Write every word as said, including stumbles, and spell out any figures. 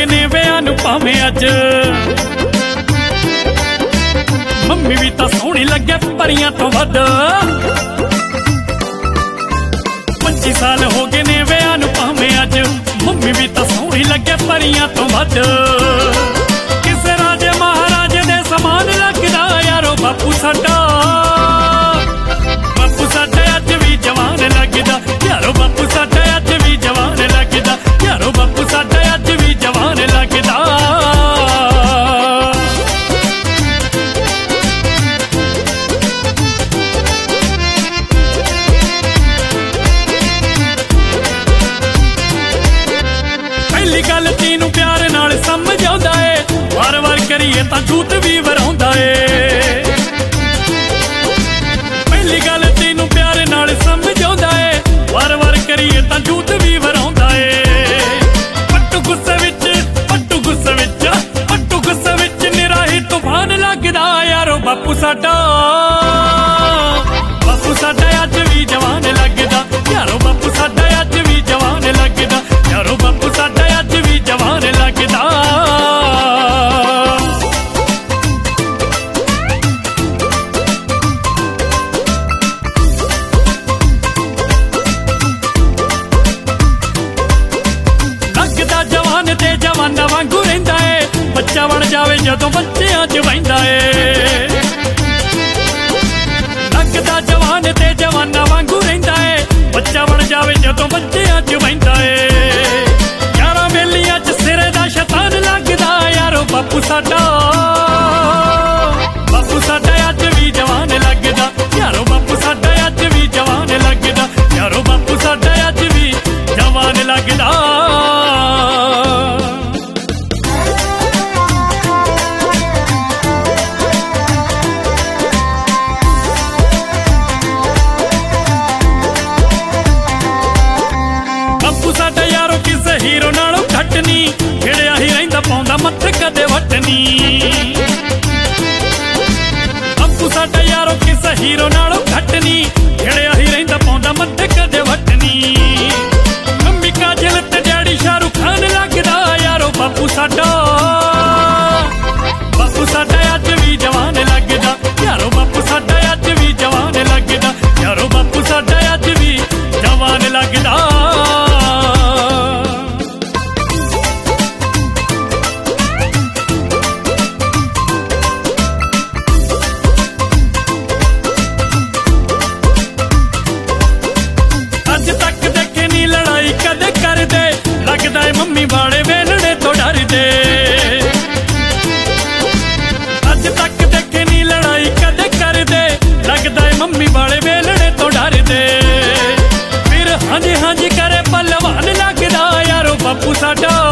ने विआह नूं भावें अज मम्मी भी तां सोहणी लगे परियां तो वध। पच्ची साल हो गए ने विआह नूं भावें अज मम्मी भी तां सोहणी लगे परियां तो वध। किसे राजे महाराजे दे समान लगदा यारो बापू साडा, बापू साडा अज भी जवान लगदा यारो बापू साडा अज भी जवान लगदा यारो बापू साडा अज भी जवान लगदा। पहली गल तीनू प्यार नाल समझ आउंदा ए, वार वार करिए तां झूठ भी वराउंदा ए। पहली गल तीनू प्यार नाल समझ आउंदा ए, वार वार करिए तां झूठ भी वराउंदा ए। पट्टू गुस्से विच पट्टू गुस्से विच पट्टू गुस्से विच निराही तूफान लगदा यारो बापू साडा, बापू साडा अज भी जवान लगदा यारो बापू साडा अज भी जवान लगदा यारो बापू साडा अज भी जवान लगदा। लगदा जवान ते जवाना वांगू रहिंदा ए, बच्चा बन जावे जदों बच्चियां च बहिंदा ए। लगदा जवान ते जवाना वांगू रहिंदा ए, बच्चा बन जावे जदों बच्चियां च बहिंदा ए। यारा बेलियां च सिरे दा शैतान लगदा यारो बापू साडा, बापू साडा अज भी जवान लगदा यारो बापू साडा अज भी जवान लगदा यारो बापू साडा अज भी जवान लगदा। बापू साडा यारो किसे हीरो नालों घट नी, खिड़िया ही रहिंदा पाउंदा मत्थे कदे वटनी। बापू साडा यारो किसे हीरो नालों घट नी, खिड़िया ही रहिंदा पाउंदा मत्थे कदे वटनी। मम्मी काजल ते डैडी शाहरुख खान लगदा यारो बापू साडा, बापू साडा अज भी जवान लगदा यारो बापू साडा अज भी जवान लगदा यारो बापू साडा अज भी जवान लगदा। अज तक देखे नी लड़ाई कदे करदे, लगदा है मम्मी वाले वेलणे तो डरदे। अज तक देखे नी लड़ाई कदे करदे, लगदा है मम्मी वाले वेलणे तो डरदे। फिर हांजी हांजी करे पहलवान लगदा यारो बापू साडा,